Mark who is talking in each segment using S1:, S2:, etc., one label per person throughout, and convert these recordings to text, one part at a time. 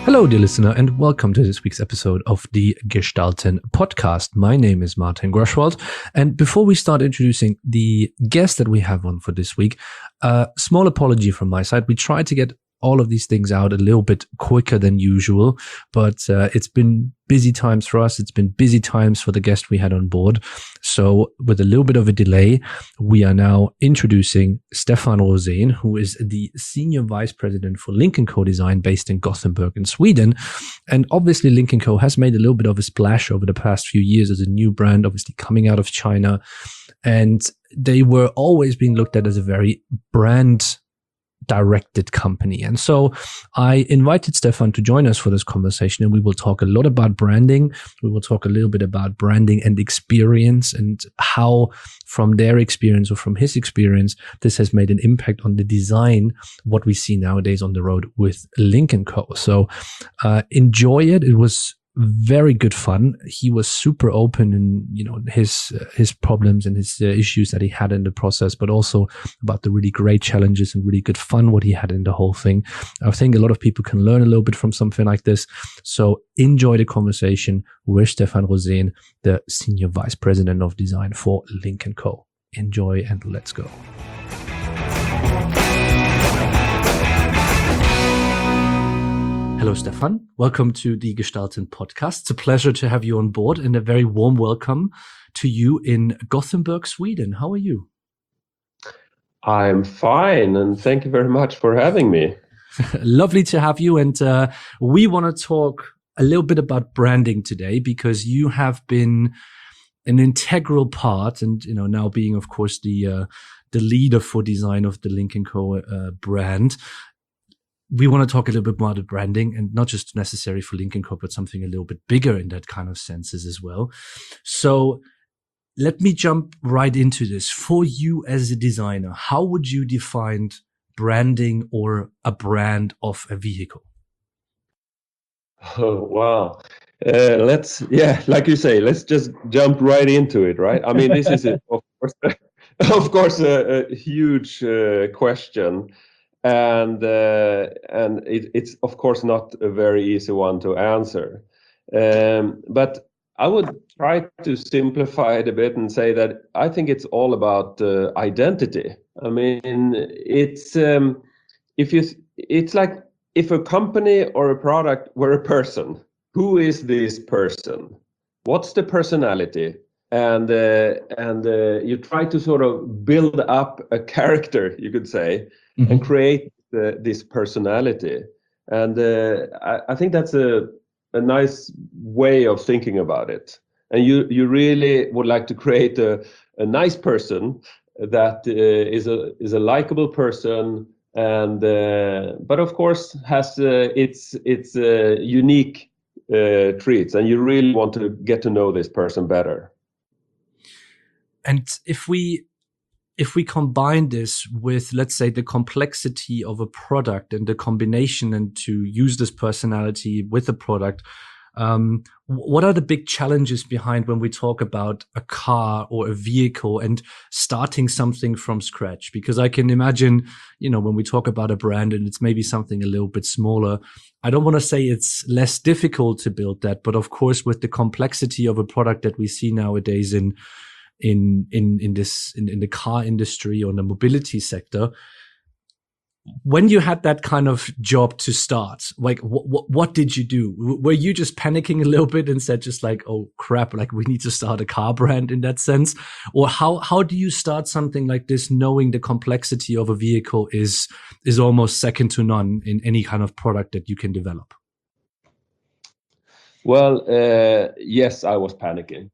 S1: Hello, dear listener, and welcome to this week's episode of the Gestalten podcast. My name is Martin Groschwald, and before we start introducing the guest that we have on for this week, a small apology from my side. We tried to get all of these things out a little bit quicker than usual, but it's been busy times for us. It's been busy times for the guest we had on board. So with a little bit of a delay, we are now introducing Stefan Rosén, who is the Senior Vice President for Lynk & Co Design based in Gothenburg in Sweden. And obviously Lynk & Co has made a little bit of a splash over the past few years as a new brand, obviously coming out of China. And they were always being looked at as a very brand directed company. And so I invited Stefan to join us for this conversation, and we will talk a lot about branding. We will talk a little bit about branding and experience and how from their experience or from his experience, this has made an impact on the design, what we see nowadays on the road with Lynk & Co. So enjoy it. It was very good fun. He was super open in, his problems and his issues that he had in the process, but also about the really great challenges and really good fun what he had in the whole thing. I think a lot of people can learn a little bit from something like this. So enjoy the conversation with Stefan Rosén, the Senior Vice President of Design for Lynk & Co. Enjoy and let's go. Hello, Stefan. Welcome to the Gestalten podcast. It's a pleasure to have you on board and a very warm welcome to you in Gothenburg, Sweden. How are you?
S2: I'm fine, and thank you very much for having me.
S1: Lovely to have you. And we want to talk a little bit about branding today because you have been an integral part and, now being, of course, the leader for design of the Lynk & Co brand. We want to talk a little bit more about branding and not just necessary for Lynk & Co, but something a little bit bigger in that kind of senses as well. So let me jump right into this. For you as a designer, how would you define branding or a brand of a vehicle?
S2: Oh, wow. Like you say, let's just jump right into it, right? I mean, this is, of course, a huge question. And it's of course not a very easy one to answer, but I would try to simplify it a bit and say that I think it's all about identity. I mean, it's like if a company or a product were a person. Who is this person? What's the personality? And you try to sort of build up a character, you could say, and create this personality. And I think that's a nice way of thinking about it. And you really would like to create a nice person that is a likable person, and but of course has its unique traits, and you really want to get to know this person better.
S1: And if we combine this with, let's say, the complexity of a product and the combination and to use this personality with a product, what are the big challenges behind when we talk about a car or a vehicle and starting something from scratch? Because I can imagine, when we talk about a brand and it's maybe something a little bit smaller, I don't want to say it's less difficult to build that, but of course, with the complexity of a product that we see nowadays in the car industry or in the mobility sector, when you had that kind of job to start, like what did you do? Were you just panicking a little bit and said just like, oh crap, like we need to start a car brand in that sense? Or how do you start something like this, knowing the complexity of a vehicle is almost second to none in any kind of product that you can develop?
S2: Well, yes, I was panicking.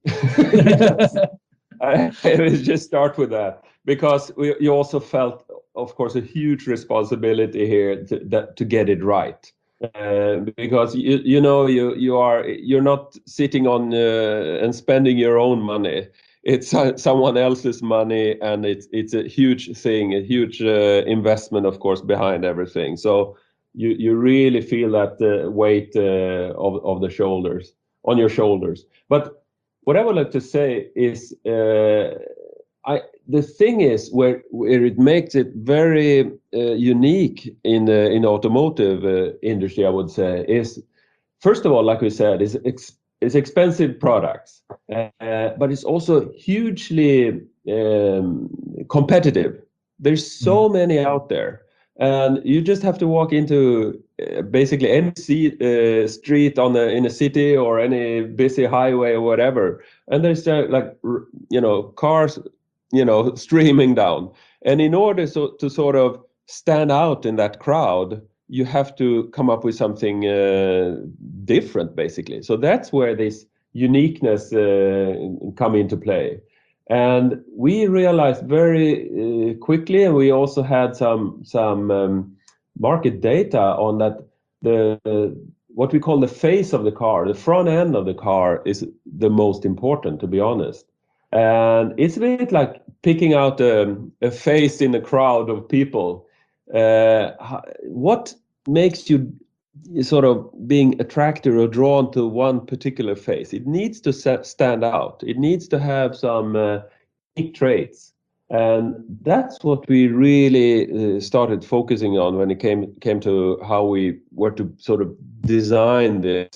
S2: I will just start with that, because you also felt, of course, a huge responsibility here to get it right, because you're not sitting on and spending your own money. It's someone else's money, and it's a huge thing, a huge investment, of course, behind everything. So you really feel that weight of the shoulders on your shoulders. But what I would like to say is the thing is where it makes it very unique in the automotive industry, I would say, is first of all, like we said, is expensive products, but it's also hugely competitive. There's so many out there, and you just have to walk into basically any street in a city or any busy highway or whatever, and there's cars, streaming down. And in order to sort of stand out in that crowd, you have to come up with something different, basically. So that's where this uniqueness come into play. And we realized very quickly, and we also had some market data on that what we call the face of the car, the front end of the car, is the most important, to be honest. And it's a bit like picking out a face in a crowd of people. What makes you sort of being attracted or drawn to one particular face? It needs to stand out. It needs to have some unique traits. And that's what we really started focusing on when it came to how we were to sort of design this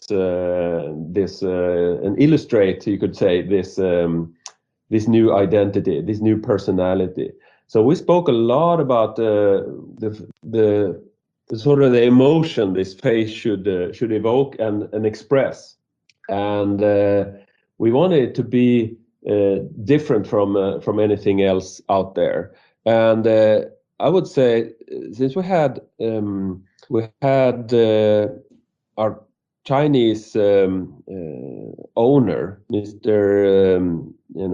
S2: and illustrate, you could say, this new identity, this new personality. So we spoke a lot about the sort of the emotion this face should evoke and express, and we wanted it to be different from anything else out there. And I would say, since we had our Chinese owner, Mr.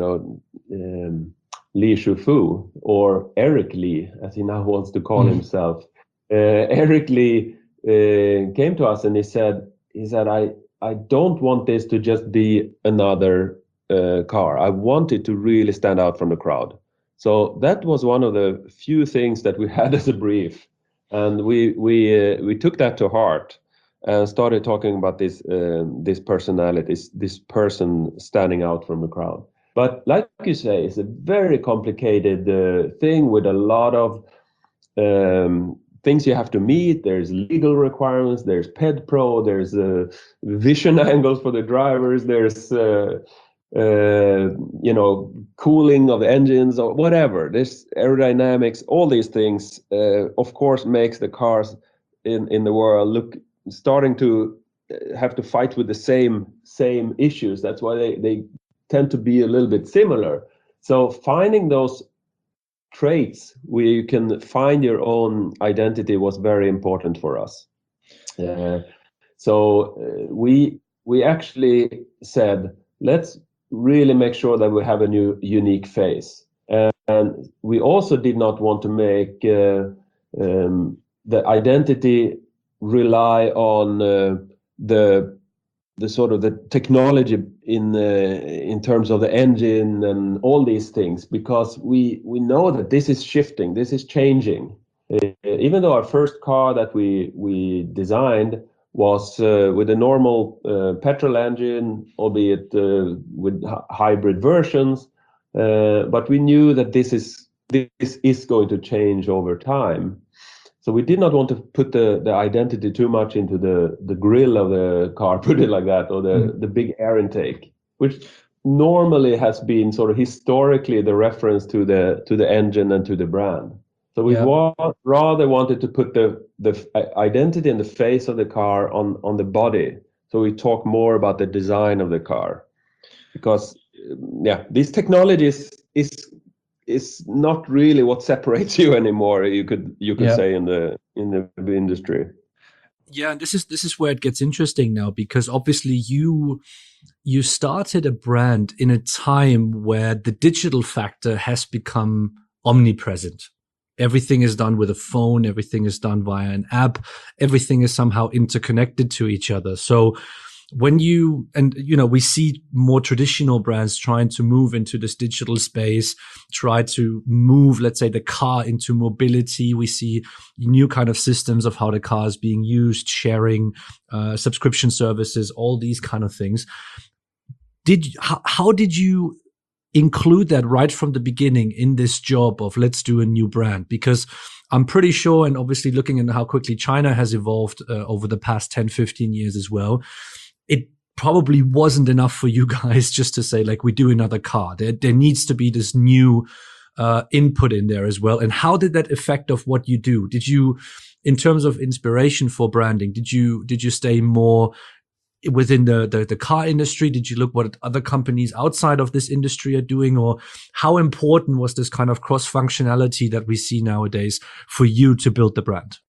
S2: Li Shufu, or Eric Li, as he now wants to call himself. Eric Li came to us and he said, I don't want this to just be another car. I want it to really stand out from the crowd. So that was one of the few things that we had as a brief, and we took that to heart and started talking about this personality, this person standing out from the crowd. But like you say, it's a very complicated thing with a lot of things you have to meet. There's legal requirements, there's PEDPRO, there's vision angles for the drivers, there's cooling of engines or whatever. There's aerodynamics, all these things, of course, makes the cars in the world starting to have to fight with the same issues. That's why they tend to be a little bit similar. So finding those traits where you can find your own identity was very important for us. So we actually said, let's really make sure that we have a new unique face. And we also did not want to make the identity rely on the sort of the technology in terms of the engine and all these things, because we know that this is shifting, this is changing. Even though our first car that we designed was with a normal petrol engine, albeit with hybrid versions, but we knew that this is going to change over time. So we did not want to put the identity too much into the grill of the car, put it like that, or the big air intake, which normally has been sort of historically the reference to the engine and to the brand. So we rather wanted to put the identity and the face of the car on the body. So we talk more about the design of the car, because these technologies is not really what separates you anymore. You could say in the industry.
S1: Yeah, and this is where it gets interesting now, because obviously you started a brand in a time where the digital factor has become omnipresent. Everything is done with a phone, everything is done via an app, everything is somehow interconnected to each other. So when we see more traditional brands trying to move into this digital space, try to move, let's say, the car into mobility. We see new kind of systems of how the car is being used, sharing, subscription services, all these kind of things. How did you include that right from the beginning in this job of let's do a new brand? Because I'm pretty sure, and obviously looking at how quickly China has evolved over the past 10, 15 years as well, it probably wasn't enough for you guys just to say, like, we do another car. There needs to be this new input in there as well. And how did that affect of what you do? Did you, in terms of inspiration for branding, did you stay more within the car industry? Did you look what other companies outside of this industry are doing? Or how important was this kind of cross functionality that we see nowadays for you to build the brand?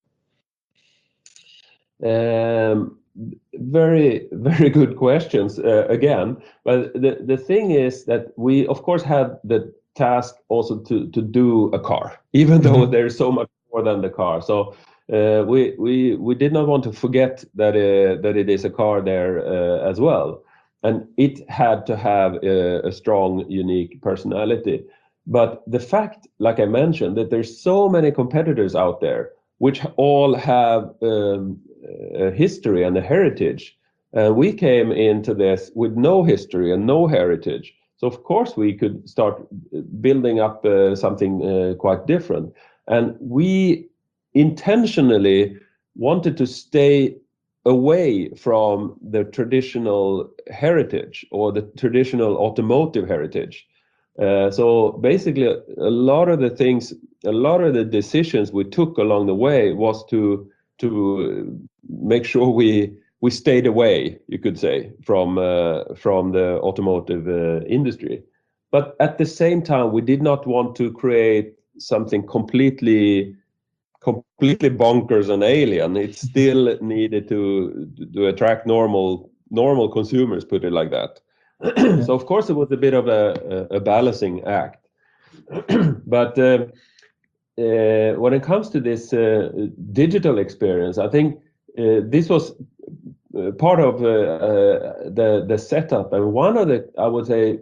S2: Very, very good questions again. But the thing is that we, of course, had the task also to do a car, even though there's so much more than the car. So we did not want to forget that it is a car there as well, and it had to have a strong, unique personality. But the fact, like I mentioned, that there's so many competitors out there which all have a history and a heritage. We came into this with no history and no heritage. So of course we could start building up something quite different. And we intentionally wanted to stay away from the traditional heritage or the traditional automotive heritage. So basically a lot of the decisions we took along the way was to make sure we stayed away, you could say, from the automotive industry. But at the same time, we did not want to create something completely bonkers and alien. It still needed to attract normal consumers, put it like that. So of course it was a bit of a balancing act. But when it comes to this digital experience, I think this was part of the setup, and one of the, I would say,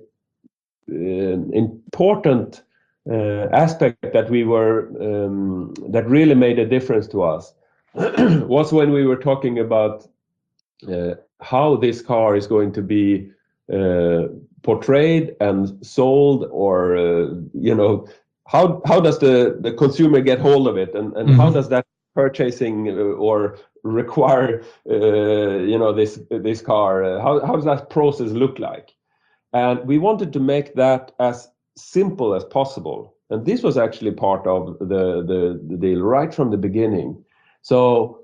S2: important aspect that we were that really made a difference to us was when we were talking about how this car is going to be portrayed and sold, or how does the consumer get hold of it, and how does that purchasing or require this car, how does that process look like? And we wanted to make that as simple as possible, and this was actually part of the deal right from the beginning. So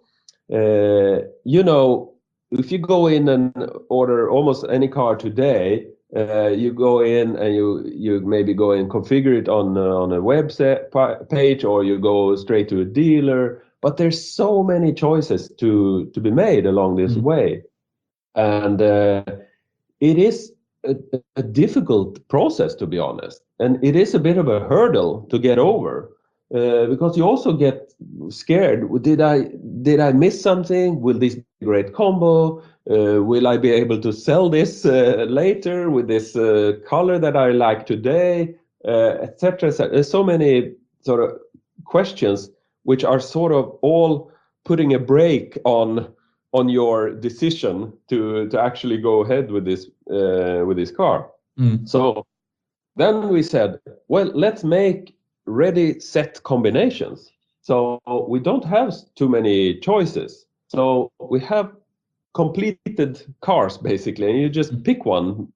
S2: if you go in and order almost any car today, you go in and you maybe go and configure it on a website page, or you go straight to a dealer. But there's so many choices to be made along this way, and it is a difficult process, to be honest, and it is a bit of a hurdle to get over, because you also get scared. Did I miss something? Will this be a great combo? Will I be able to sell this later with this color that I like today, etc. There's so many sort of questions which are sort of all putting a brake on your decision to actually go ahead with this car. So then we said, well, let's make ready set combinations, so we don't have too many choices. So we have completed cars basically, and you just pick one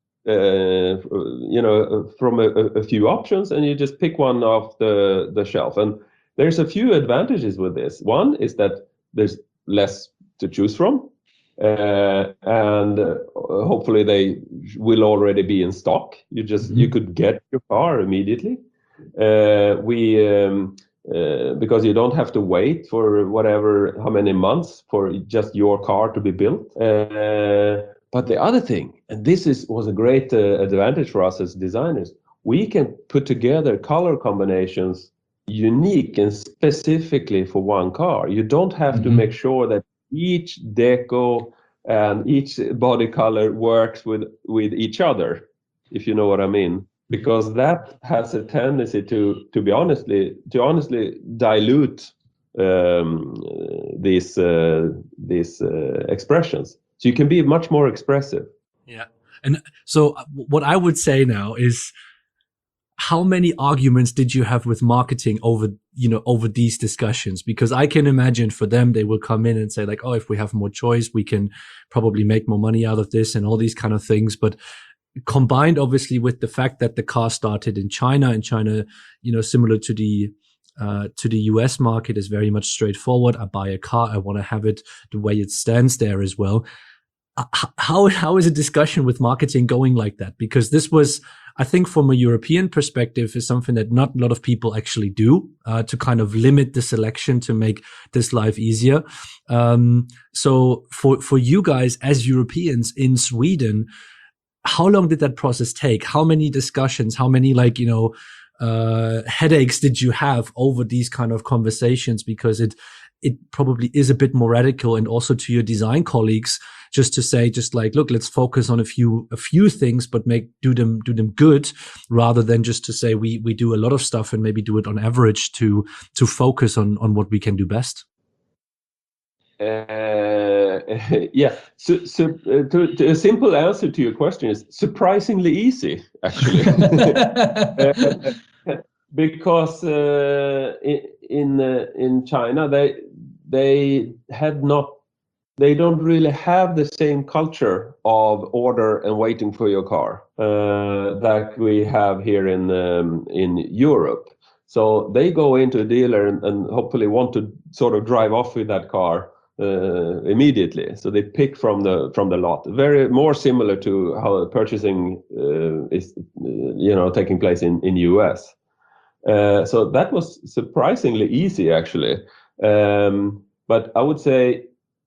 S2: from a few options, and you just pick one off the shelf. And there's a few advantages with this. One is that there's less to choose from, and hopefully they will already be in stock. You could get your car immediately. Because you don't have to wait for how many months for just your car to be built. But the other thing, and this was a great advantage for us as designers, we can put together color combinations unique and specifically for one car. You don't have to make sure that each deco and each body color works with each other, if you know what I mean. Because that has a tendency to honestly dilute these expressions. So you can be much more expressive.
S1: Yeah. And so what I would say now is, how many arguments did you have with marketing over these discussions? Because I can imagine for them, they will come in and say like, oh, if we have more choice, we can probably make more money out of this and all these kind of things. But combined obviously with the fact that the car started in China, and China, similar to the US market, is very much straightforward. I buy a car, I want to have it the way it stands there as well. How is a discussion with marketing going like that? Because this was, I think, from a European perspective, is something that not a lot of people actually do, to kind of limit the selection to make this life easier. So for you guys as Europeans in Sweden, how long did that process take? How many discussions? How many headaches did you have over these kind of conversations? Because it probably is a bit more radical, and also to your design colleagues, just to say, look, let's focus on a few things, but do them good, rather than just to say we do a lot of stuff and maybe do it on average, to focus on what we can do best.
S2: Yeah. So a simple answer to your question is surprisingly easy, actually. Because in China they don't really have the same culture of order and waiting for your car that we have here in Europe. So they go into a dealer and hopefully want to sort of drive off with that car immediately. So they pick from the lot. Very more similar to how purchasing is taking place in US. So that was surprisingly easy, actually. But I would say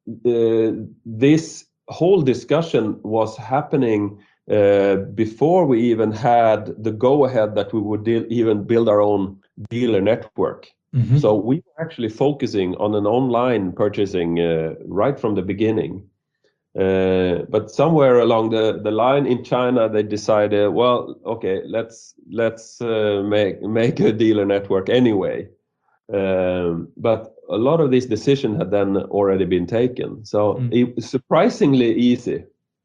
S2: this whole discussion was happening before we even had the go-ahead that we would even build our own dealer network. Mm-hmm. So we were actually focusing on an online purchasing right from the beginning. But somewhere along the line in China, they decided, well, okay, let's make a dealer network anyway. But a lot of these decisions had then already been taken. So it was surprisingly easy.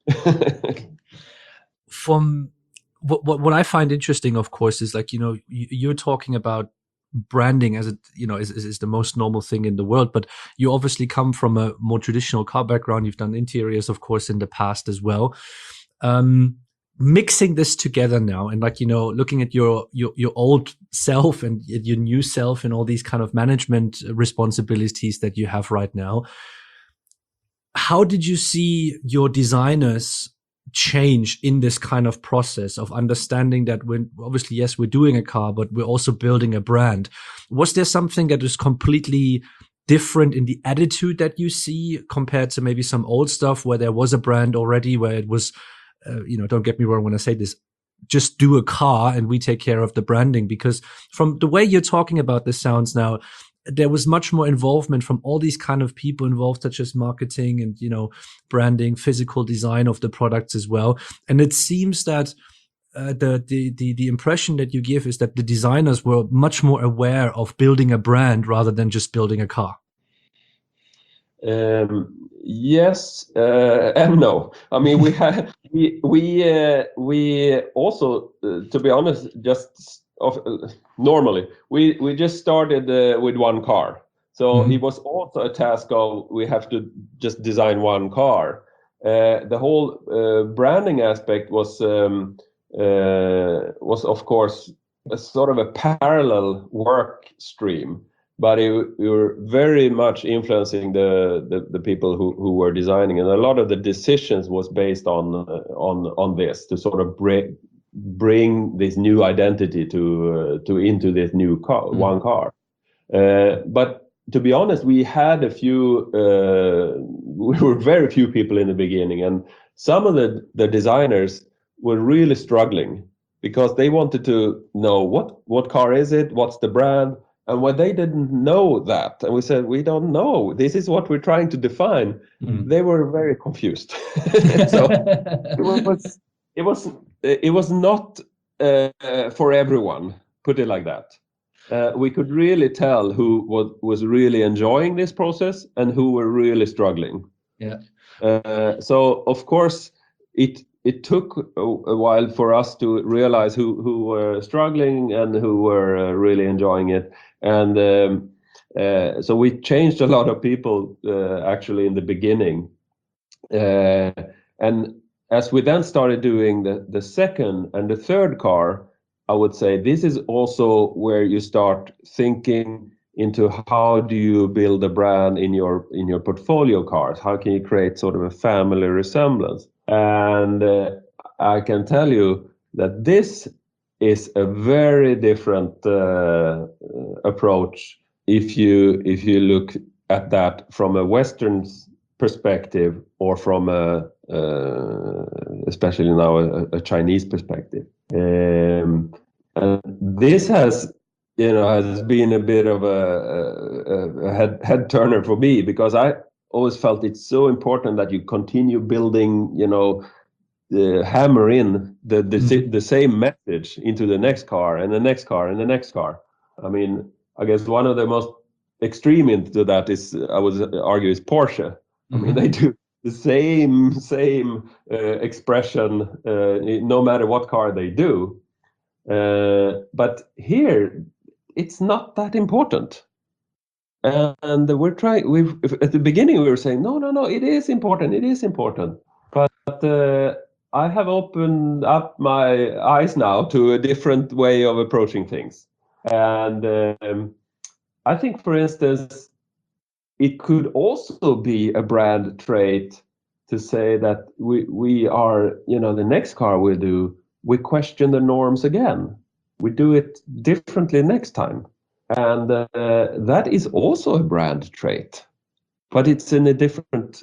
S1: From what I find interesting, of course, is you're talking about branding as is the most normal thing in the world, but you obviously come from a more traditional car background. You've done interiors, of course, in the past as well. Mixing this together now, and looking at your old self and your new self and all these kind of management responsibilities that you have right now, how did you see your designers change in this kind of process of understanding that when obviously, yes, we're doing a car, but we're also building a brand? Was there something that is completely different in the attitude that you see compared to maybe some old stuff where there was a brand already, where it was, don't get me wrong when I say this, just do a car and we take care of the branding? Because from the way you're talking about this sounds now, there was much more involvement from all these kind of people involved, such as marketing and, branding, physical design of the products as well. And it seems that the impression that you give is that the designers were much more aware of building a brand rather than just building a car.
S2: Yes and no. I mean, we also, to be honest, normally we just started with one car. So it was also a task of we have to just design one car. The whole branding aspect was of course a sort of a parallel work stream, but we were very much influencing the people who were designing, and a lot of the decisions was based on this, to sort of bring this new identity to into this new car, one car. But to be honest, we had we were very few people in the beginning, and some of the designers were really struggling because they wanted to know what car is it, what's the brand, and when they didn't know that, and we said, we don't know, this is what we're trying to define, they were very confused. So it was not for everyone, put it like that. We could really tell who was really enjoying this process and who were really struggling.
S1: Yeah.
S2: So of course it it took a while for us to realize who were struggling and who were really enjoying it. And so we changed a lot of people actually in the beginning. And as we then started doing the second and the third car, I would say this is also where you start thinking into how do you build a brand in your portfolio cars? How can you create sort of a family resemblance? And I can tell you that this is a very different approach if you look at that from a Western perspective or from especially now a Chinese perspective. And this has been a bit of a head turner for me, because I always felt it's so important that you continue building, hammer in the same message into the next car and the next car and the next car. I mean, I guess one of the most extreme into that is, I would argue, is Porsche. I mean, they do the same expression no matter what car they do. But here, it's not that important. And we're trying. At the beginning we were saying no, it is important. But I have opened up my eyes now to a different way of approaching things. And I think, for instance, it could also be a brand trait to say that we are, the next car we do, we question the norms again. We do it differently next time. And that is also a brand trait, but it's in a different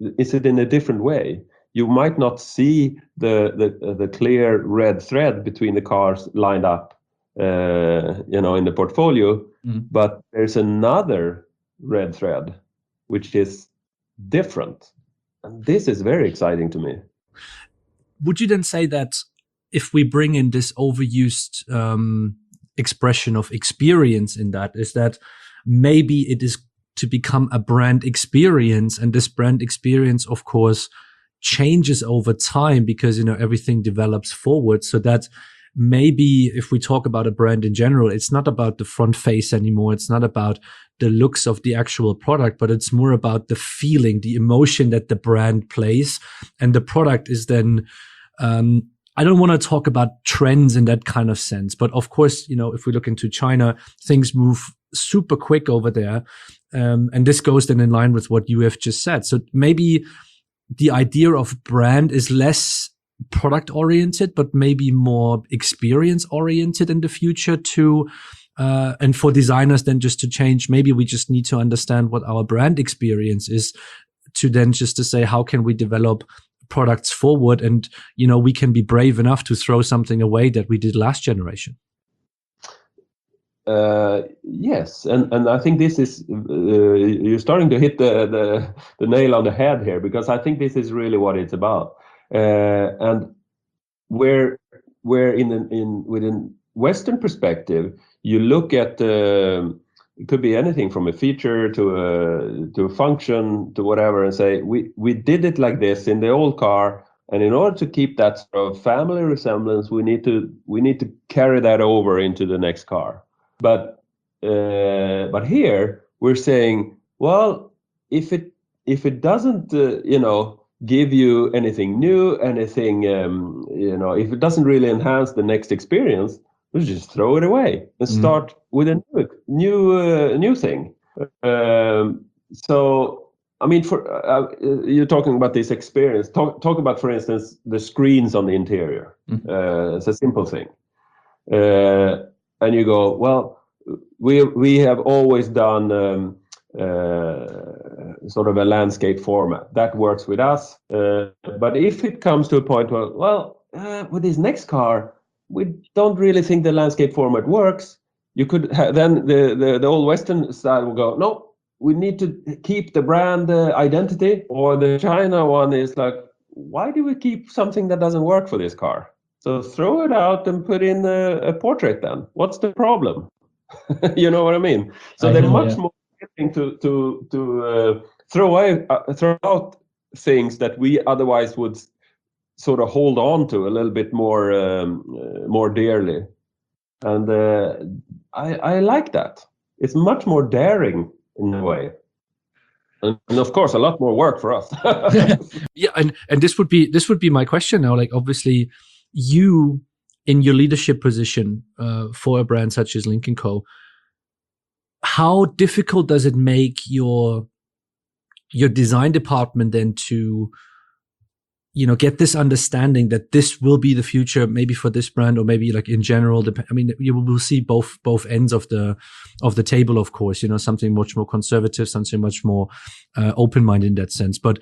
S2: way. You might not see the clear red thread between the cars lined up, in the portfolio, but there's another red thread which is different, and this is very exciting to me.
S1: Would you then say that if we bring in this overused expression of experience in that, is that maybe it is to become a brand experience, and this brand experience, of course, changes over time because, everything develops forward, so that maybe if we talk about a brand in general, it's not about the front face anymore. It's not about the looks of the actual product, but it's more about the feeling, the emotion that the brand plays. And the product is then, I don't want to talk about trends in that kind of sense, but of course, if we look into China, things move super quick over there. And this goes then in line with what you have just said. So maybe the idea of brand is less product oriented, but maybe more experience oriented in the future too. And for designers then just to change, maybe we just need to understand what our brand experience is to then just to say, how can we develop products forward? And, we can be brave enough to throw something away that we did last generation.
S2: Yes, and I think this is you're starting to hit the nail on the head here, because I think this is really what it's about. And where within Western perspective, you look at it could be anything from a feature to a function to whatever, and say we did it like this in the old car, and in order to keep that sort of family resemblance, we need to carry that over into the next car. But here we're saying, well, if it doesn't give you anything new, anything if it doesn't really enhance the next experience, we just throw it away and start with a new thing. So I mean, for you're talking about this experience. Talk about, for instance, the screens on the interior. It's a simple thing, and you go, well, we have always done sort of a landscape format that works with us. But if it comes to a point where, with this next car, we don't really think the landscape format works, you could then the old Western style will go, no, we need to keep the brand identity. Or the China one is like, why do we keep something that doesn't work for this car? So throw it out and put in a portrait then. What's the problem? You know what I mean? So they're much more willing to throw out things that we otherwise would sort of hold on to a little bit more dearly. And I like that. It's much more daring in a way. And of course, a lot more work for us.
S1: Yeah, and this would be my question now. Like, obviously, you in your leadership position for a brand such as Lynk & Co, how difficult does it make your design department then to, you know, get this understanding that this will be the future, maybe for this brand or maybe like in general? I mean, you will see both ends of the table, of course. You know, something much more conservative, something much more open-minded in that sense. But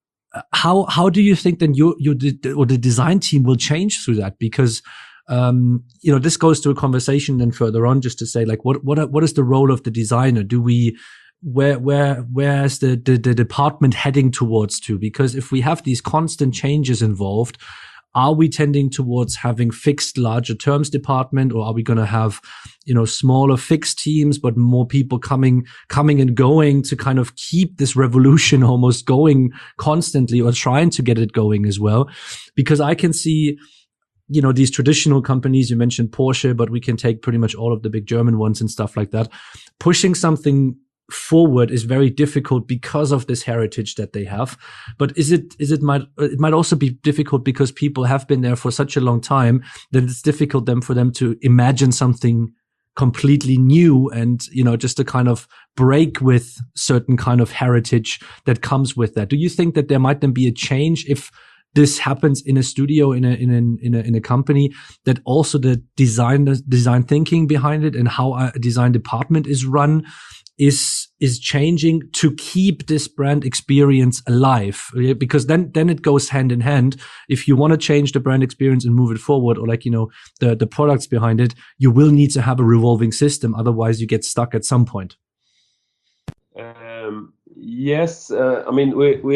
S1: how do you think then the design team will change through that? Because you know, this goes to a conversation then further on, just to say, like, what is the role of the designer? Do we, where's the department heading towards to? Because if we have these constant changes involved, are we tending towards having fixed larger terms department, or are we going to have, you know, smaller fixed teams but more people coming and going to kind of keep this revolution almost going constantly, or trying to get it going as well? Because I can see, you know, these traditional companies, you mentioned Porsche, but we can take pretty much all of the big German ones and stuff like that. Pushing something forward is very difficult because of this heritage that they have. But it might also be difficult because people have been there for such a long time that it's difficult for them to imagine something completely new, and, you know, just to kind of break with certain kind of heritage that comes with that. Do you think that there might then be a change if this happens in a studio, in a company, that also the design thinking behind it and how a design department is run is changing to keep this brand experience alive? Because then it goes hand in hand. If you want to change the brand experience and move it forward, or, like, you know, the products behind it, you will need to have a revolving system. Otherwise you get stuck at some point.
S2: Yes. I mean,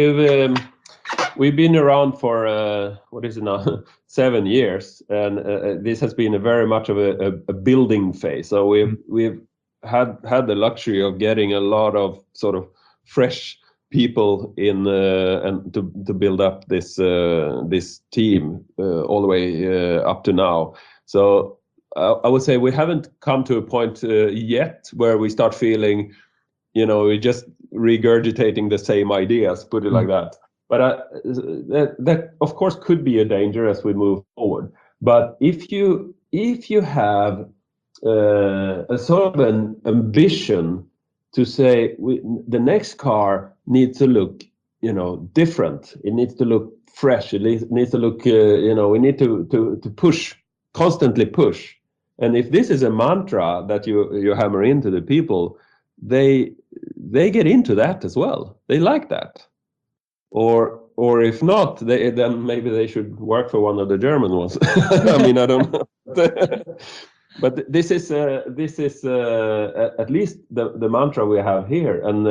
S2: we've been around for what is it now, 7 years, and this has been a very much of a building phase. So we've had the luxury of getting a lot of sort of fresh people in and to build up this team all the way up to now. So I would say we haven't come to a point yet where we start feeling, you know, we're just regurgitating the same ideas, put it like that. But that of course could be a danger as we move forward. But if you have a sort of an ambition to say the next car needs to look, you know, different. It needs to look fresh. It needs to look, you know, we need to push, constantly push. And if this is a mantra that you hammer into the people, they get into that as well. They like that. Or if not, then maybe they should work for one of the German ones. I mean, I don't know. But this is at least the mantra we have here, and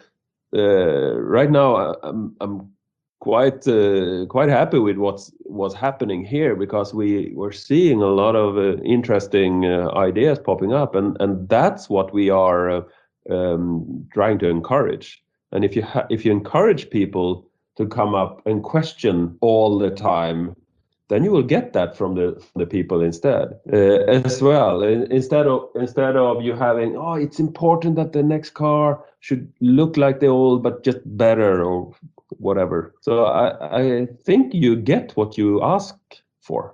S2: right now I'm quite happy with what's happening here, because we're seeing a lot of interesting ideas popping up, and that's what we are trying to encourage. And if you encourage people to come up and question all the time, then you will get that from the people instead as well. Instead of you having, oh, it's important that the next car should look like the old but just better or whatever. So I think you get what you ask for.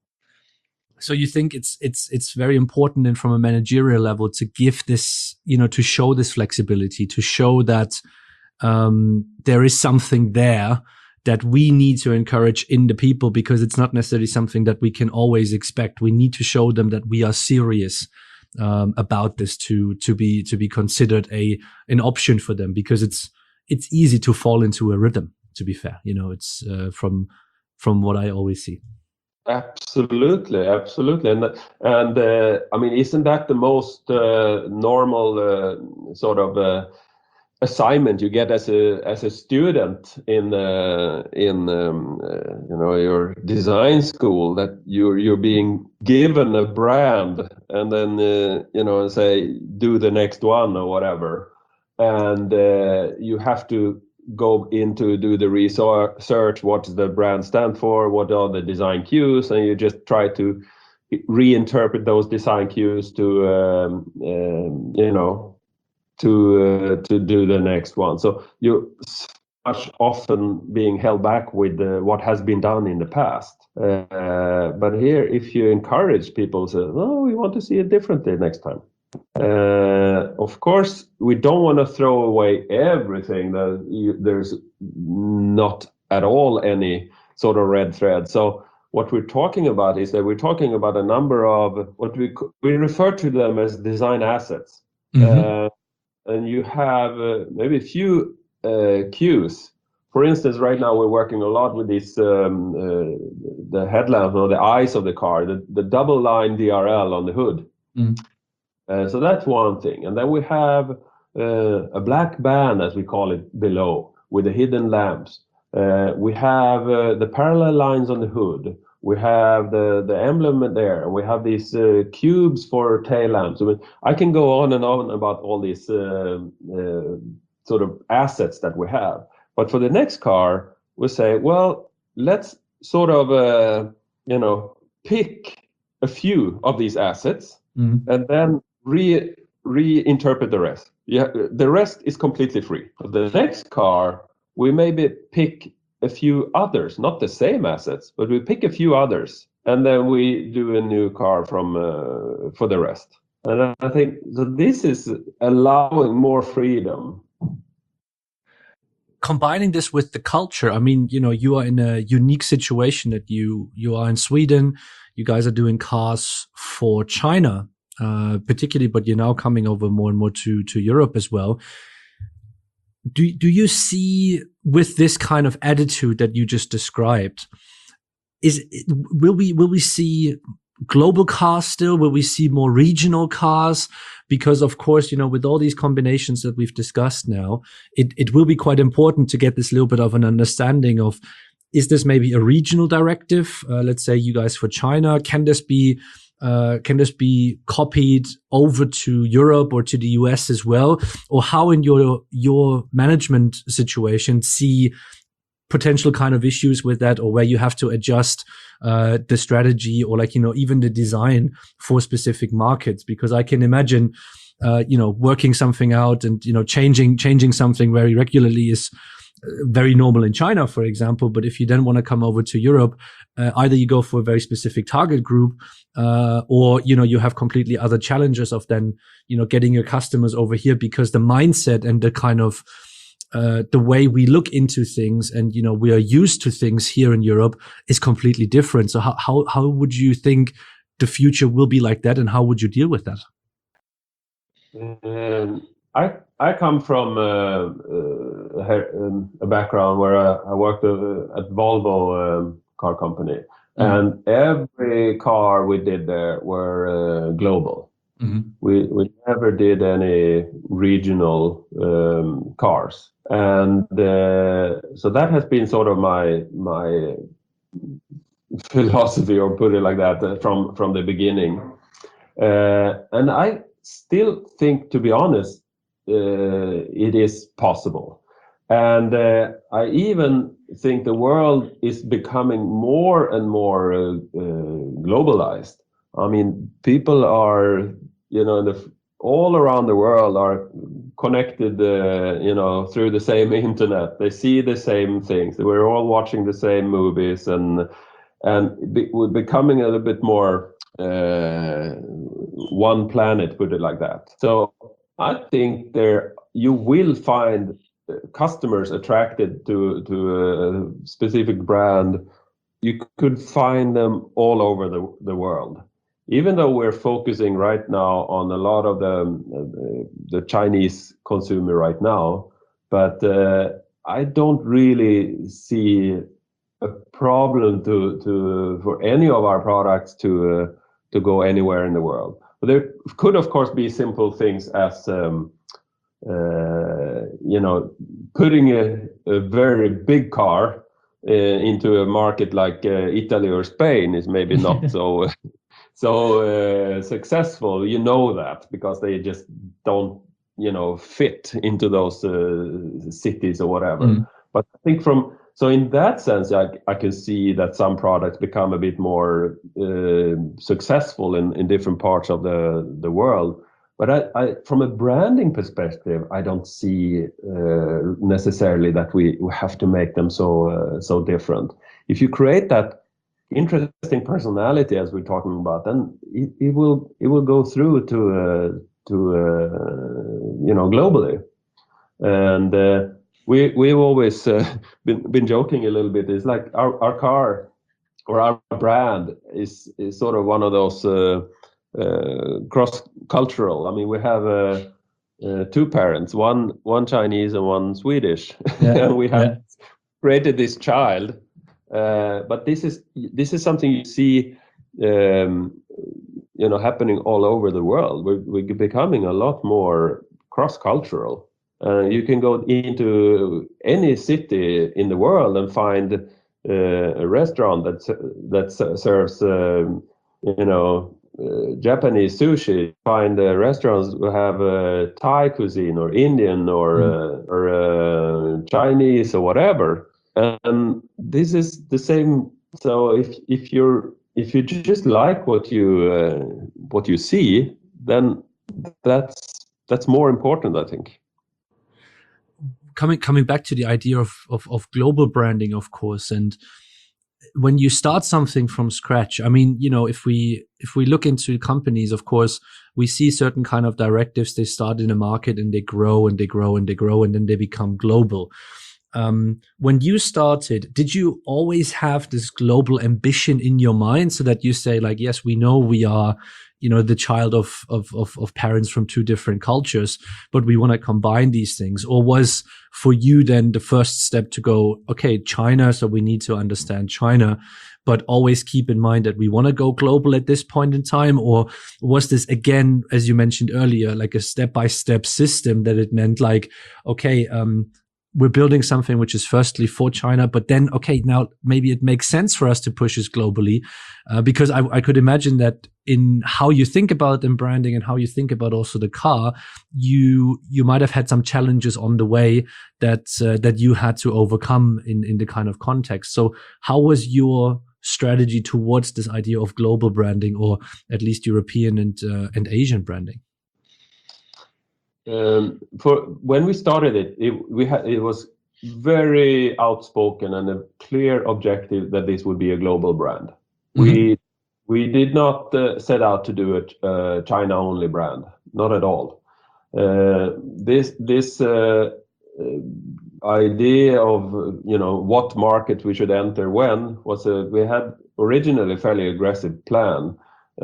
S1: So you think it's very important, and from a managerial level, to give this, you know, to show this flexibility, to show that there is something there that we need to encourage in the people, because it's not necessarily something that we can always expect. We need to show them that we are serious about this to be considered an option for them, because it's easy to fall into a rhythm, to be fair. You know, it's from what I always see.
S2: Absolutely, and I mean, isn't that the most normal sort of assignment you get as a student in you know, your design school, that you're being given a brand and then you know, say do the next one or whatever, and you have to go in to do the research. What does the brand stand for? What are the design cues? And you just try to reinterpret those design cues to to do the next one. So you're much often being held back with what has been done in the past. But here, if you encourage people, say, "No, we want to see it differently next time." Of course, we don't want to throw away everything. There's not at all any sort of red thread. So what we're talking about is that we're talking about a number of what we refer to them as design assets. And you have maybe a few cues. For instance, right now we're working a lot with these the headlamps or the eyes of the car, the double line DRL on the hood. So that's one thing. And then we have a black band, as we call it, below with the hidden lamps. We have the parallel lines on the hood. We have the emblem there. We have these cubes for tail lamps. I mean, I can go on and on about all these sort of assets that we have. But for the next car, we say, well, let's sort of pick a few of these assets and then reinterpret the rest. Yeah, the rest is completely free. For the next car, we maybe pick a few others, not the same assets, but we pick a few others, and then we do a new car for the rest. And I think so this is allowing more freedom.
S1: Combining this with the culture, I mean, you are in a unique situation that you are in Sweden. You guys are doing cars for China, particularly, but you're now coming over more and more to Europe as well. Do you see, with this kind of attitude that you just described, will we see global cars still? Will we see more regional cars? Because of course, with all these combinations that we've discussed now, it will be quite important to get this little bit of an understanding of, is this maybe a regional directive? Let's say you guys for China, can this be copied over to Europe or to the US as well? Or how in your management situation see potential kind of issues with that, or where you have to adjust the strategy or even the design for specific markets? Because I can imagine working something out and changing something very regularly is very normal in China, for example. But if you then want to come over to Europe, either you go for a very specific target group, or you have completely other challenges of then getting your customers over here, because the mindset and the kind of the way we look into things and we are used to things here in Europe is completely different. So how would you think the future will be like that, and how would you deal with that?
S2: I come from a background where I worked at Volvo car company, and every car we did there were global. We never did any regional cars, and so that has been sort of my philosophy, or put it like that, from the beginning. And I still think, to be honest, it is possible. And I even think the world is becoming more and more globalized. I mean, people are, all around the world are connected, through the same internet. They see the same things. We're all watching the same movies, and we're becoming a little bit more one planet, put it like that. So I think you will find customers attracted to a specific brand. You could find them all over the world. Even though we're focusing right now on a lot of the Chinese consumer right now, but I don't really see a problem for any of our products to go anywhere in the world. But there could, of course, be simple things as putting a very big car into a market like Italy or Spain is maybe not so successful. That because they just don't fit into those cities or whatever. But I think so in that sense, I can see that some products become a bit more successful in different parts of the world. But I from a branding perspective, I don't see necessarily that we have to make them so different. If you create that interesting personality, as we're talking about, then it will go through to globally. And we've always been joking a little bit. It's like our car or our brand is sort of one of those cross-cultural. I mean, we have two parents, one Chinese and one Swedish, and we have created this child. But this is something you see, happening all over the world. We're becoming a lot more cross-cultural. You can go into any city in the world and find a restaurant that serves, Japanese sushi. Find restaurants who have Thai cuisine or Indian or Chinese or whatever. And this is the same. So if you just like what you see, then that's more important, I think.
S1: Coming back to the idea of global branding, of course, and when you start something from scratch, I mean, if we look into companies, of course, we see certain kind of directives. They start in a market and they grow and they grow and they grow, and then they become global. When you started, did you always have this global ambition in your mind, so that you say, like, yes, we know we are, the child of parents from two different cultures, but we want to combine these things? Or was for you then the first step to go, okay, China, so we need to understand China, but always keep in mind that we want to go global at this point in time? Or was this, again, as you mentioned earlier, like a step-by-step system that it meant like, okay, we're building something which is firstly for China, but then, okay, now maybe it makes sense for us to push this globally, because I could imagine that in how you think about them branding and how you think about also the car, you might have had some challenges on the way that you had to overcome in the kind of context. So how was your strategy towards this idea of global branding, or at least European and Asian branding?
S2: For when we started it was very outspoken and a clear objective that this would be a global brand. We did not set out to do a China only brand, not at all. This idea of what market we should enter when was we had originally a fairly aggressive plan.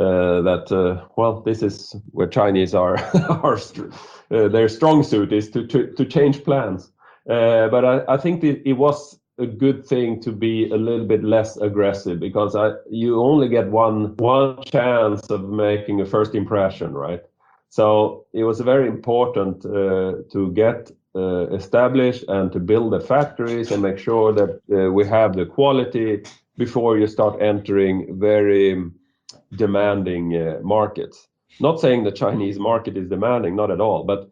S2: This is where Chinese are their strong suit is to change plans. But I think it was a good thing to be a little bit less aggressive, because you only get one chance of making a first impression, right? So it was very important to get established and to build the factories and make sure that we have the quality before you start entering very demanding markets. Not saying the Chinese market is demanding, not at all, but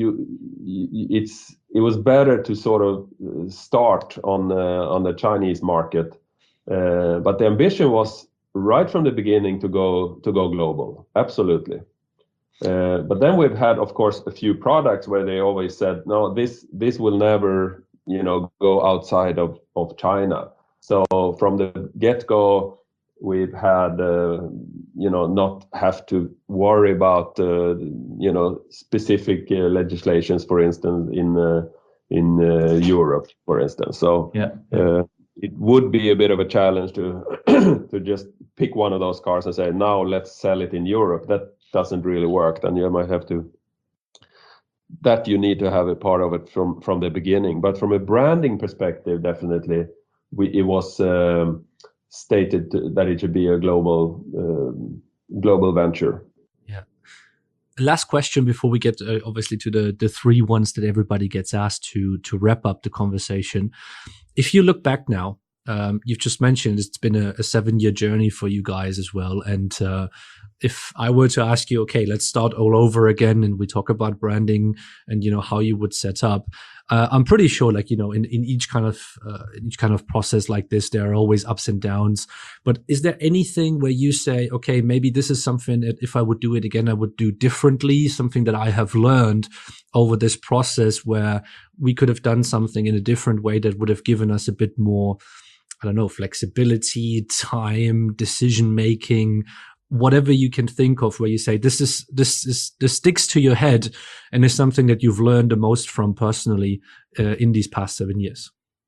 S2: it was better to sort of start on the Chinese market, but the ambition was right from the beginning to go global, absolutely. But then we've had, of course, a few products where they always said, no, this will never go outside of China. So from the get-go, we've had not have to worry about specific legislations, for instance, in Europe, for instance. So it would be a bit of a challenge to to just pick one of those cars and say, now let's sell it in Europe. That doesn't really work. Then you might have to. That you need to have a part of it from the beginning. But from a branding perspective, definitely, it was stated that it should be a global venture.
S1: Yeah. Last question before we get obviously to the three ones that everybody gets asked to wrap up the conversation. If you look back now You've just mentioned it's been a 7-year journey for you guys as well. And if I were to ask you, okay, let's start all over again, and we talk about branding and how you would set up, I'm pretty sure, like in each kind of process like this, there are always ups and downs. But is there anything where you say, okay, maybe this is something that if I would do it again, I would do differently? Something that I have learned over this process where we could have done something in a different way that would have given us a bit more, I don't know, flexibility, time, decision making, whatever you can think of, where you say this sticks to your head and is something that you've learned the most from personally in these past 7 years?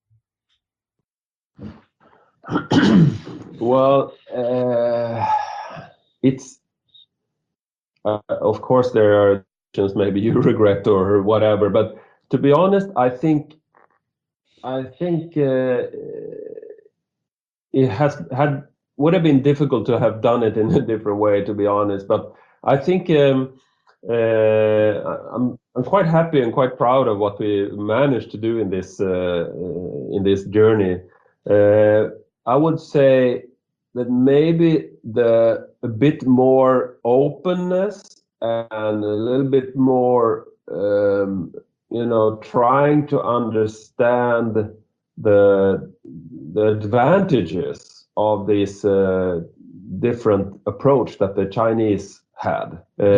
S2: Well, it's of course there are things maybe you regret or whatever, but to be honest, I think it would have been difficult to have done it in a different way, to be honest. But I think I'm quite happy and quite proud of what we managed to do in this journey. I would say that maybe a bit more openness and a little bit more, trying to understand the advantages of this different approach that the Chinese had.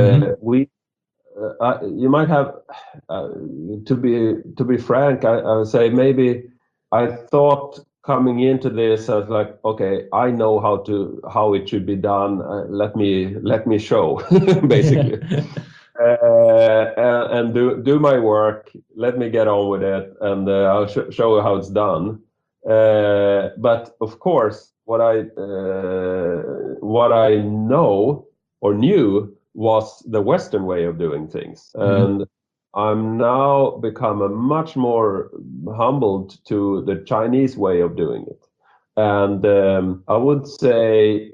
S2: You might have, to be frank, I would say maybe I thought coming into this, I was like, okay, I know how it should be done. Let me show, basically, and do my work. Let me get on with it, and I'll show you how it's done. But of course, what I know or knew was the Western way of doing things, and I'm now become a much more humbled to the Chinese way of doing it. And I would say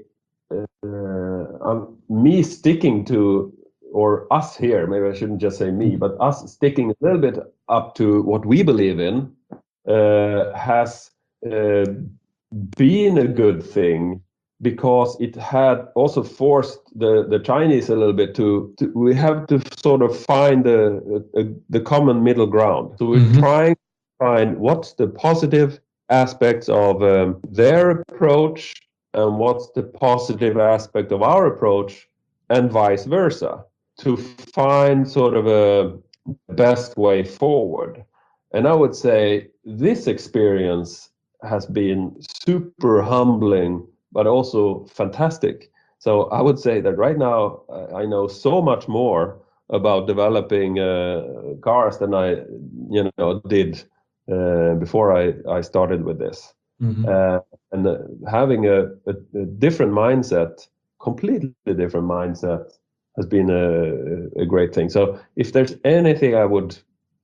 S2: me sticking to, or us here, maybe I shouldn't just say me, but us sticking a little bit up to what we believe in has been a good thing, because it had also forced the Chinese a little bit to we have to sort of find the common middle ground. So we're trying to find what's the positive aspects of their approach and what's the positive aspect of our approach, and vice versa, to find sort of a best way forward. And I would say this experience has been super humbling, but also fantastic. So I would say that right now I know so much more about developing cars than I did before I started with this. And having a different mindset, completely different mindset, has been a great thing. So if there's anything I would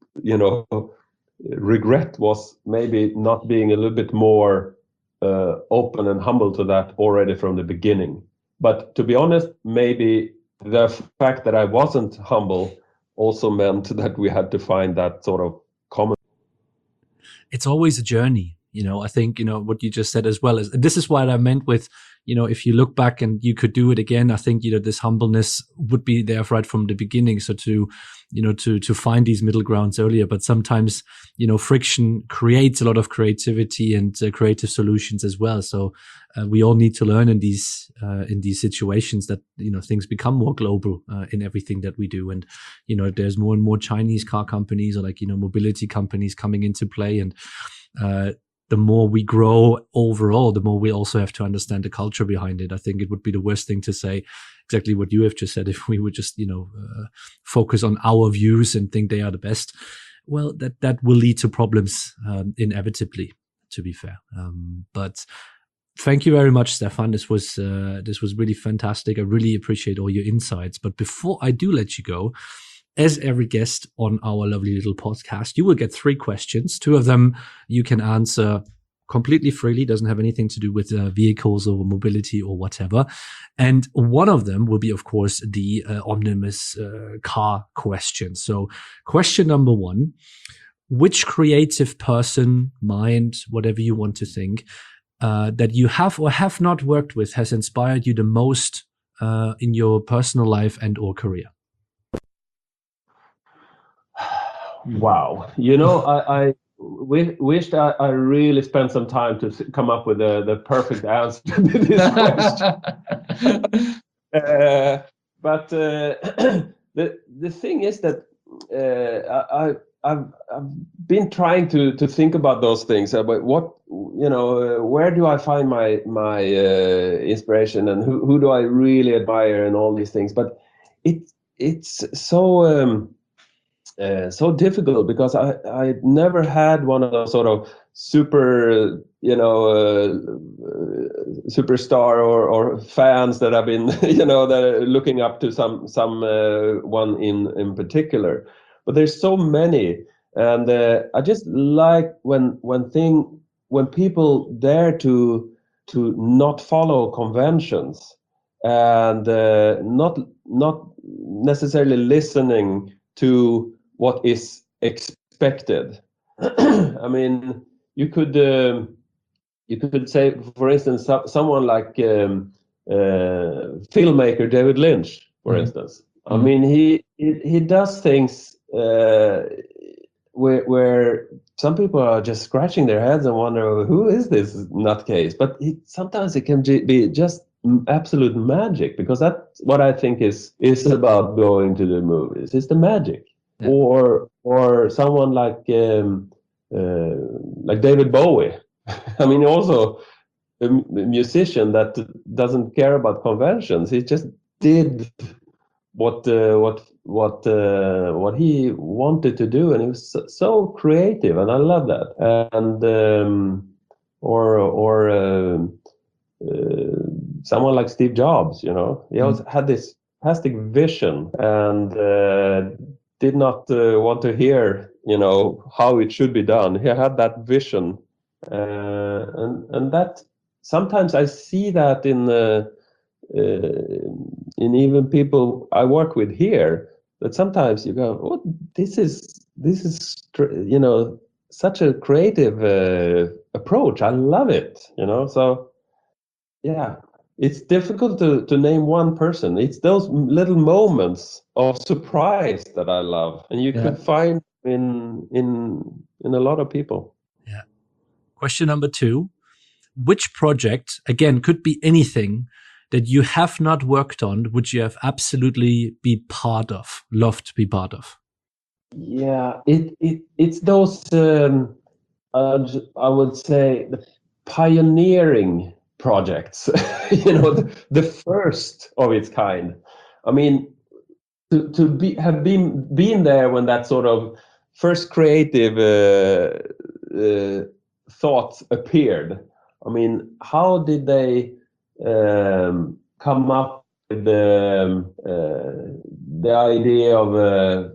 S2: regret, was maybe not being a little bit more open and humble to that already from the beginning. But to be honest, maybe the fact that I wasn't humble also meant that we had to find that sort of common.
S1: It's always a journey. I think, what you just said as well is, this is what I meant with, if you look back and you could do it again, I think, this humbleness would be there right from the beginning. So to find these middle grounds earlier, but sometimes, friction creates a lot of creativity and creative solutions as well. So we all need to learn in these situations that, things become more global in everything that we do. And, there's more and more Chinese car companies or mobility companies coming into play. And, the more we grow overall, the more we also have to understand the culture behind it. I think it would be the worst thing to say exactly what you have just said, if we would just, focus on our views and think they are the best. Well, that will lead to problems inevitably, to be fair. But thank you very much, Stefan. This was really fantastic. I really appreciate all your insights. But before I do let you go, as every guest on our lovely little podcast, you will get 3 questions. 2 of them you can answer completely freely, doesn't have anything to do with vehicles or mobility or whatever. And one of them will be, of course, the Omnimus car question. So question number 1, which creative person, mind, whatever you want to think, that you have or have not worked with has inspired you the most in your personal life and or career?
S2: Wow. I wished I really spent some time to come up with the perfect answer to this question. But the thing is that I've been trying to think about those things, about what, where do I find my inspiration, and who do I really admire, and all these things. But it's so so difficult, because I never had one of those sort of super, superstar or fans that I've been, that are looking up to some one in particular. But there's so many, and I just like when people dare to not follow conventions, and not necessarily listening to what is expected. I mean, you could say, for instance, someone like filmmaker David Lynch, for instance. I mean, he does things where some people are just scratching their heads and wonder, who is this nutcase? But sometimes it can be just absolute magic, because that's what I think is about going to the movies. It's the magic. Yeah. Or someone like David Bowie. I mean, also a musician that doesn't care about conventions. He just did what he wanted to do, and he was so creative, and I love that. And someone like Steve Jobs, he also had this fantastic vision, and did not want to hear, how it should be done. He had that vision, and that sometimes I see that in even people I work with here. That sometimes you go, oh, this is such a creative approach. I love it, So yeah. It's difficult to name one person. It's those little moments of surprise that I love, and you could find in a lot of people.
S1: Yeah. Question number 2: which project, again, could be anything, that you have not worked on, would you have absolutely be part of, loved to be part of?
S2: Yeah, it's those. I would say the pioneering projects, the first of its kind. I mean, to have been there when that sort of first creative thought appeared. I mean, how did they come up with the idea of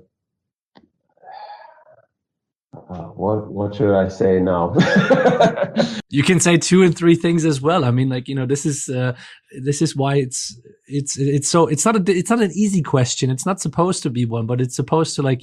S2: what should I say now?
S1: You can say 2 and 3 things as well. I mean, this is why it's not an easy question. It's not supposed to be one, but it's supposed to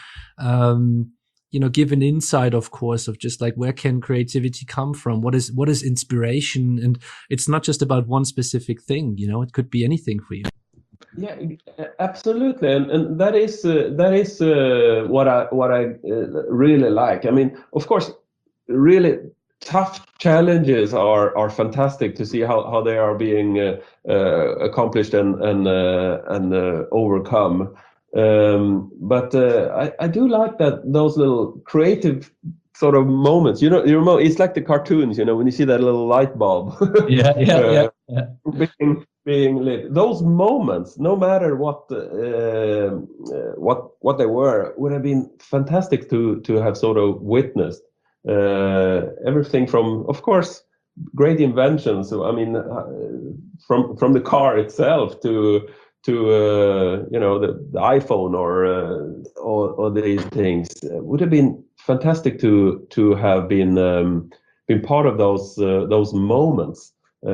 S1: give an insight, of course, of just where can creativity come from? What is inspiration? And it's not just about one specific thing, it could be anything for you.
S2: Yeah, absolutely, and that is what I really like. I mean, of course, really tough challenges are fantastic to see how they are being accomplished and overcome. But I do like that those little creative sort of moments. It's like the cartoons. When you see that little light bulb.
S1: Yeah.
S2: Being lit. Those moments, no matter what they were, would have been fantastic to have sort of witnessed. Everything from, of course, great inventions. I mean, from the car itself to the iPhone or these things, would have been fantastic to have been part of those moments.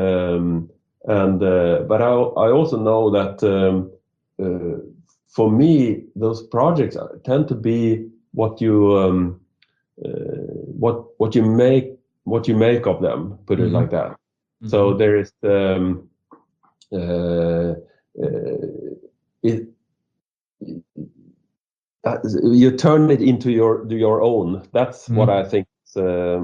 S2: But I also know that for me, those projects tend to be what you what you make of them. Put it like that. So there is you turn it into your own. That's what I think is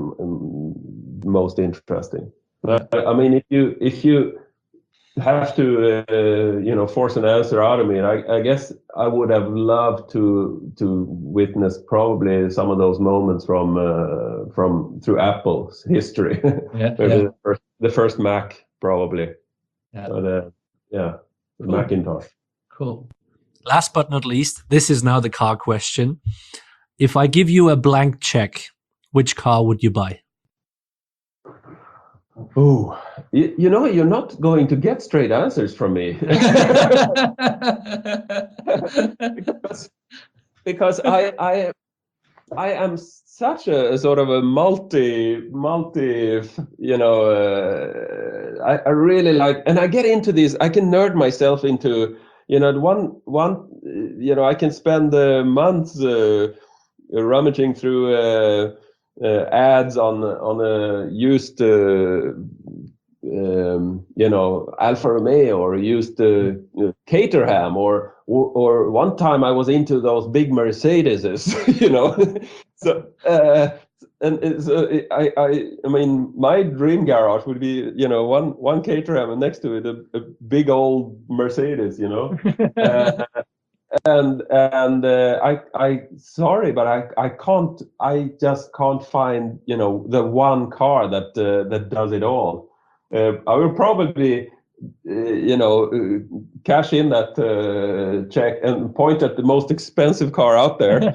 S2: most interesting. I mean, if you have to force an answer out of me, and I guess I would have loved to witness probably some of those moments from through Apple's history. The first Mac probably. The Macintosh.
S1: Cool. Last but not least, this is now the car question. If I give you a blank check, which car would you buy?
S2: Oh, you're not going to get straight answers from me. because I am such a sort of a multi, I really like, and I get into these, I can nerd myself into, I can spend months rummaging through ads on a used Alfa Romeo or used Caterham or one time I was into those big Mercedeses, so I mean my dream garage would be one Caterham and next to it a big old Mercedes, and I sorry, but I just can't find the one car that does it all. I will probably cash in that check and point at the most expensive car out there,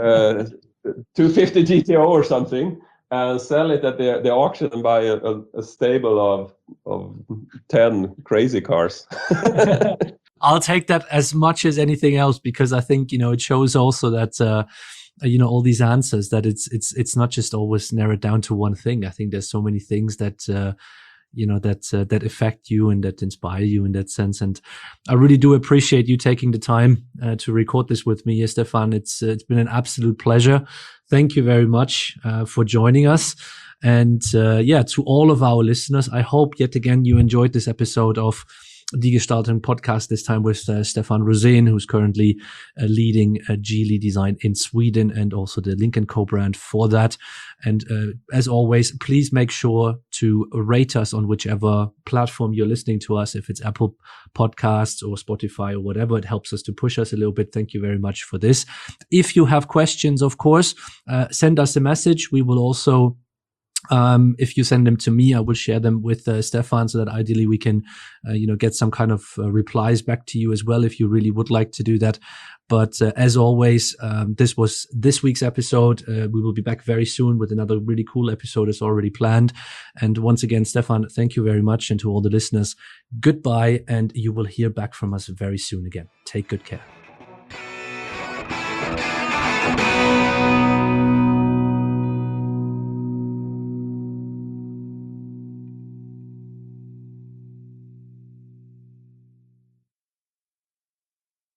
S2: 250 GTO or something, and sell it at the auction and buy a stable of 10 crazy cars.
S1: I'll take that as much as anything else, because I think, it shows also that, all these answers, that it's not just always narrowed down to one thing. I think there's so many things that, that affect you and that inspire you in that sense. And I really do appreciate you taking the time to record this with me, Stefan. It's been an absolute pleasure. Thank you very much for joining us. And to all of our listeners, I hope yet again you enjoyed this episode of Die Gestalten podcast, this time with Stefan Rosén, who's currently leading Geely Design in Sweden and also the Lynk & Co brand for that. And as always, please make sure to rate us on whichever platform you're listening to us, if it's Apple Podcasts or Spotify or whatever. It helps us to push us a little bit. Thank you very much for this. If you have questions, of course, send us a message. We will also if you send them to me, I will share them with Stefan, so that ideally we can, get some kind of replies back to you as well, if you really would like to do that. But as always, this was this week's episode. We will be back very soon with another really cool episode as already planned. And once again, Stefan, thank you very much. And to all the listeners, goodbye. And you will hear back from us very soon again. Take good care.